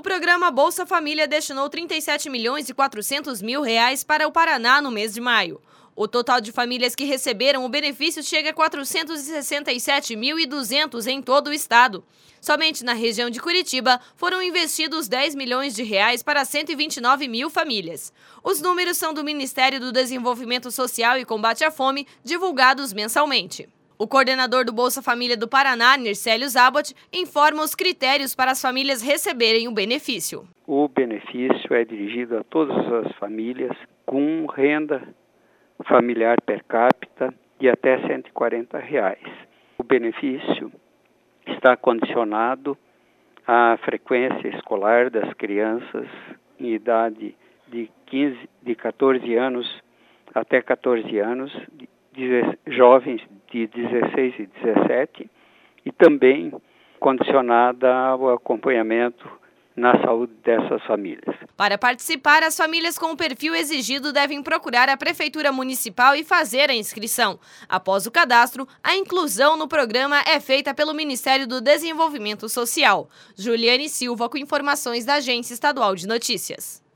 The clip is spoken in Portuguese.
programa Bolsa Família destinou 37 milhões e 400 mil reais para o Paraná no mês de maio. O total de famílias que receberam o benefício chega a 467.200 em todo o estado. Somente na região de Curitiba foram investidos 10 milhões de reais para 129 mil famílias. Os números são do Ministério do Desenvolvimento Social e Combate à Fome, divulgados mensalmente. O coordenador do Bolsa Família do Paraná, Nircélio Zabot, informa os critérios para as famílias receberem o benefício. O benefício é dirigido a todas as famílias com renda familiar per capita de até R$ 140. O benefício está condicionado à frequência escolar das crianças em idade de 14 anos até 14 anos, jovens de 16 e 17, e também condicionada ao acompanhamento na saúde dessas famílias. Para participar, as famílias com o perfil exigido devem procurar a Prefeitura Municipal e fazer a inscrição. Após o cadastro, a inclusão no programa é feita pelo Ministério do Desenvolvimento Social. Juliane Silva, com informações da Agência Estadual de Notícias.